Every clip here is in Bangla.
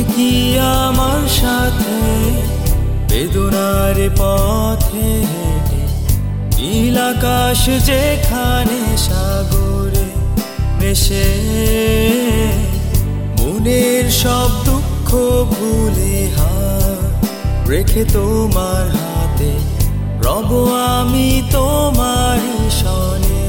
যাবে কি আমার সাথে বেদনার পথে হেঁটে, নীল আকাশ যেখানে সাগরে মেশে, মনের সব দুঃখ ভুলে হাত রেখে তোমার হাতে রব আমি তোমারই শনে।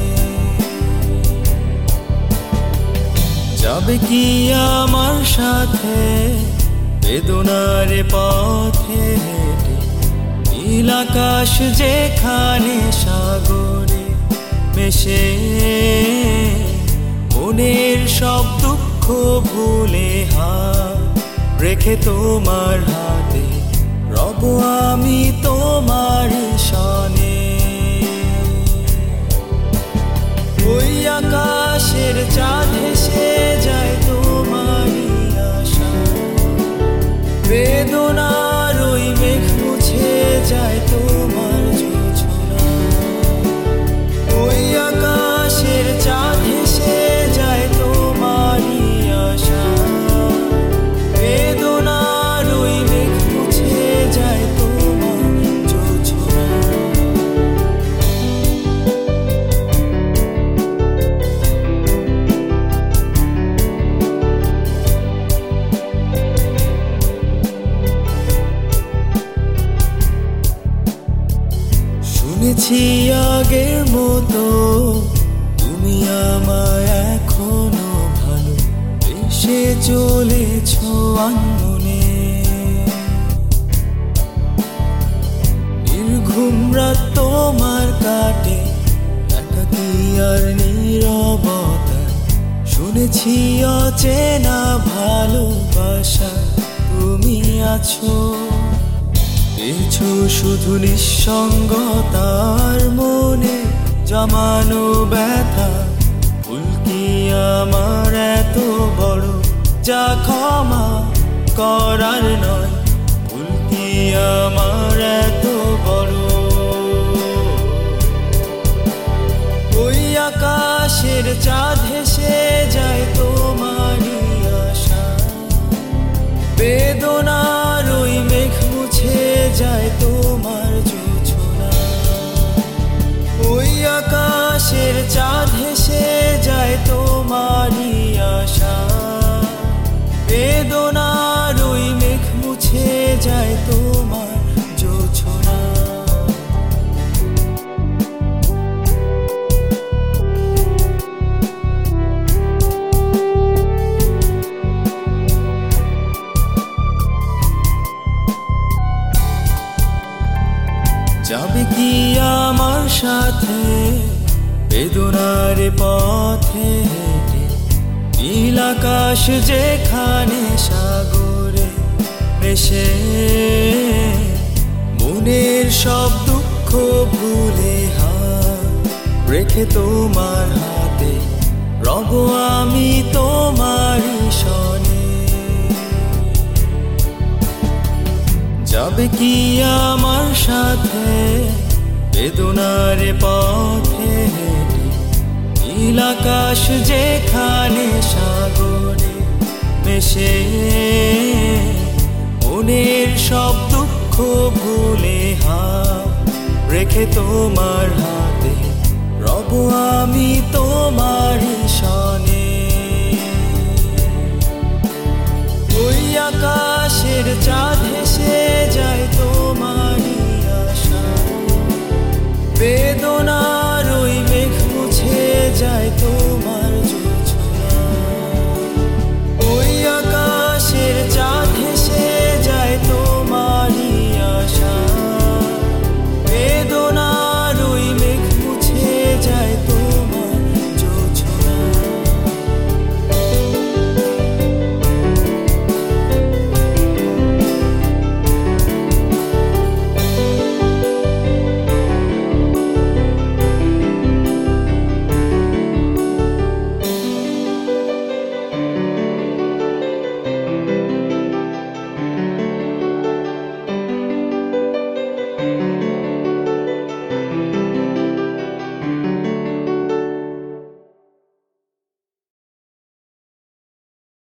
যাবে কি আমার সাথে বেদনার পথে হেঁটে, নীল আকাশ যেখানে সাগরে মেশে, মনের সব দুঃখ ভুলে হাত রেখে তোমার হাতে রব আমি তোমারই শনে। ওই আকাশের চাঁদ হেসে যায় তোমারই আশা, বেদনার ওই মেঘ মুছে যায় তোমার জোছনা। ওই আকাশের চাঁদ হেসে যায় তোমারই আশা, বেদনার ওই মেঘ মুছে যায় তোমার জোছনা। শুনেছি আগের মতো তুমি আমায় এখনো ভালো বেসে চলেছ আনমনে, নির্ঘুম রাত তোমার কাটে একাকী আর নীরবতায়, শুনেছি অচেনা ভালোবাসা তুমি আছো, পেয়েছো শুধু নিঃসঙ্গতার মনে জমানো ব্যথা। ভুল কি আমার এত বড় যা ক্ষমা করার নয়, ভুল কি আমার এত বড়। ওই আকাশের চাঁদ হেসে যায় তোমারই আশা, বেদনার ওই মেঘ মুছে যায় তোমার জোছনা। ওই আকাশের চাঁদ হেসে যায় তোমারই আশা, বেদনার ওই মেঘ মুছে যায় তোমার জোছনা। যাবে কি আমার সাথে বেদনার পথে হেঁটে, নীল আকাশ যেখানে সাগরে মেশে, মনের সব দুঃখ ভুলে হাত রেখে তোমার হাতে রব আমি তোমারই শনে। যাবে কি আমার সাথে বেদনার পথে হেঁটে, নীল আকাশ যেখানে সাগরে মেশে, মনের সব দুঃখ ভুলে হাত রেখে তোমার হাতে রব আমি তোমারই শনে। ওই আকাশ